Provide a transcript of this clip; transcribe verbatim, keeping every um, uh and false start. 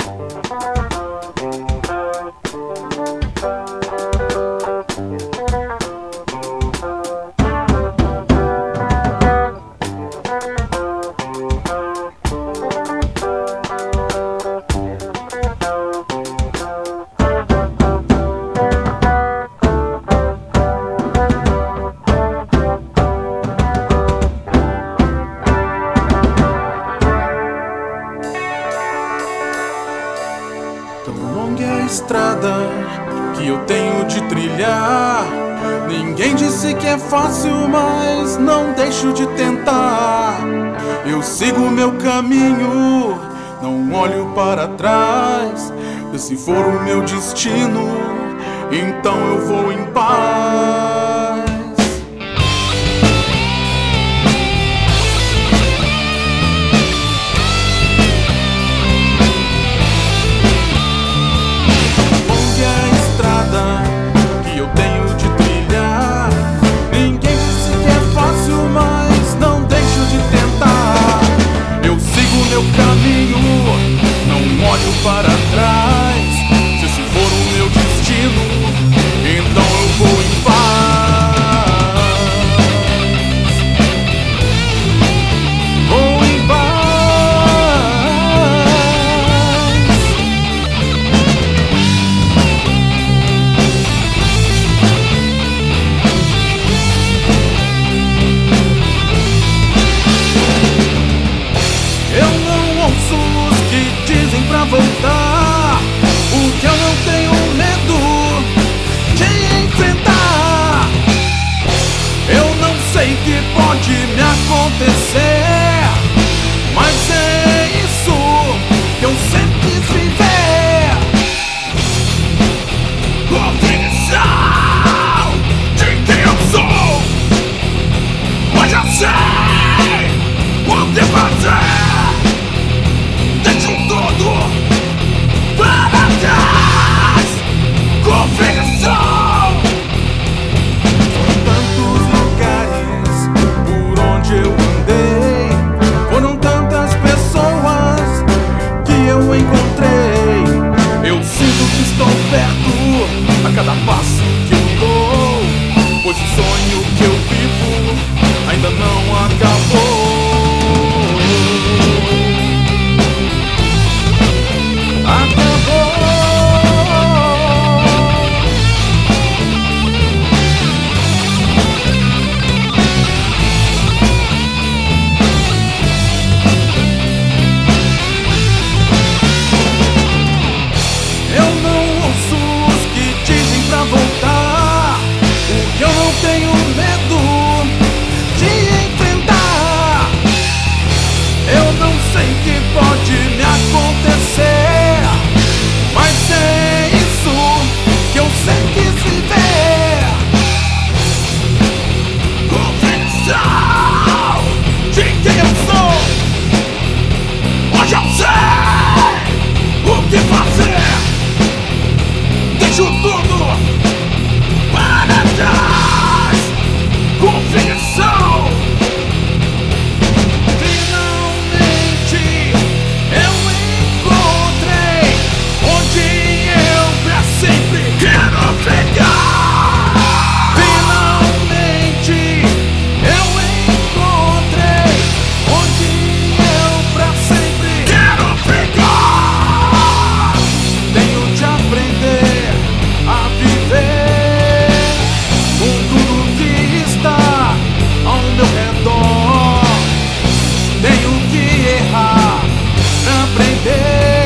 Estrada que eu tenho de trilhar. Ninguém disse que é fácil, mas não deixo de tentar. Eu sigo meu caminho, não olho para trás. E se for o meu destino, então eu vou em paz. Meu caminho, não olho para trás. Se esse for o meu destino, então eu vou em paz. Vou em paz. Eu não ouço os que dizem pra voltar, o que eu não tenho medo de enfrentar. Eu não sei o que pode me acontecer, mas é isso que eu sempre quis viver. Convicção de quem eu sou, mas já sei o que fazer. Deixo tudo para trás. Convicção. Foram tantos lugares por onde eu andei, foram tantas pessoas que eu encontrei. Eu sinto que estou perto a cada passo que eu dou, pois o sonho que eu vivo ainda não acabou. Tenho medo de enfrentar. Eu não sei o que pode me acontecer, mas é isso que eu sempre quis viver. Convicção de quem eu sou, hoje eu sei o que fazer. Deixo tudo para trás. Convicção. Finalmente eu encontrei onde eu pra sempre quero ficar. Finalmente eu encontrei onde eu pra sempre quero ficar. Tenho de aprender a viver com tudo que está ao meu redor. Tenho que errar pra aprender.